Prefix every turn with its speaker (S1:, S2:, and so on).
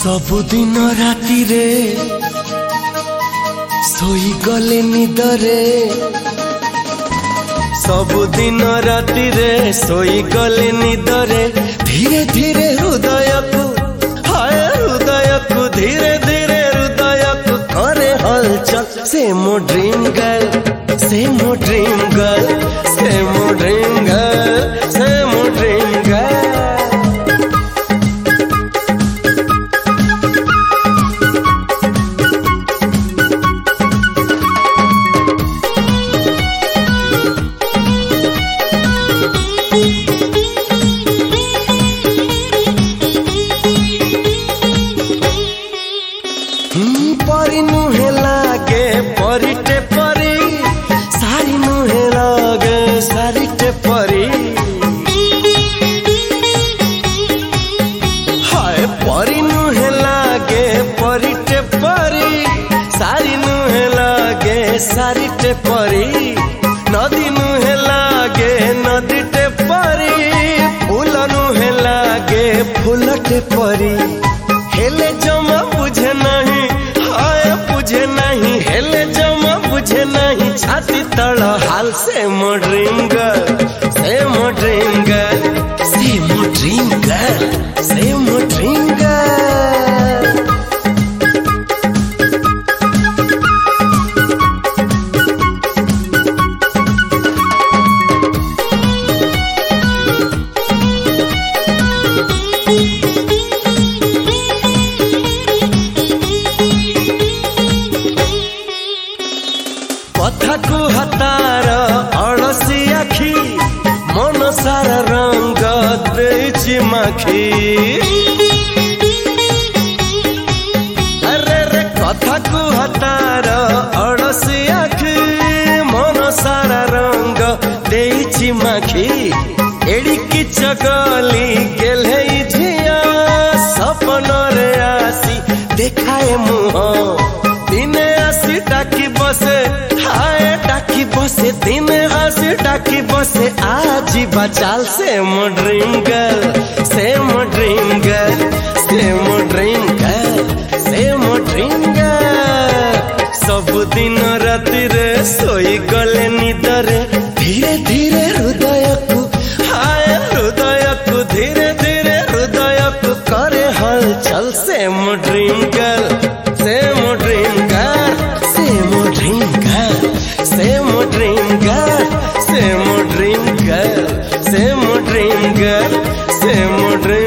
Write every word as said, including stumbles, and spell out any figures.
S1: सबुदिन राति रे सोई गले निदरे सबुदिन राति रे सोई गले निदरे धीरे धीरे हृदय को हाय हृदय को धीरे धीरे हृदय को करे हलचल से मो ड्रीम गर्ल से मो ड्रीम गर्ल से मो ड्रीम गर्ल से मो ड्रीम गर्ल परी नुहे लागे परिटे परी सारी नुहे लागे सारीटे परी हाय परी नुहे लागे परिटे परी सारी नुहे लागे सारीटे परी नदी नुहे लागे नदीटे परी फूल नुहे लागे फूलटे परी हेले जमा बुझे नहीं बुझे नहीं हेले जमा बुझे नहीं छाती तड़ हाल से मो ड्रीम गर्ल से मो ड्रीम गर्ल से मो ड्रीम गर्ल से मो ड्रीम गर्ल कथा को हतार अड़सी आखी मन सारा रंग देछि माखी अरे रे कथा को हतार अड़सी आखी मन सारा रंग देछि माखी एड़िकी चगली गेले झिया सपन रे आसी देखाए मुह दिने आसी डाकी बसे हाय डाकी बसे दिन हंसी डाकी बसे आज बचाल से मो ड्रीम गर्ल से मो ड्रीम गर्ल से मो ड्रीम गर्ल से मो ड्रीम गर्ल सब दिन राति रे सोई गले निदरे धीरे धीरे हृदय को हाय हृदय को धीरे धीरे हृदय को करे हलचल से मो ड्रीम गर्ल से मो ड्रीम गर्ल से मो ड्रीम गर्ल से मो ड्रीम गर्ल से मो ड्रीम गर्ल से मो ड्रीम गर्ल से मो ड्रीम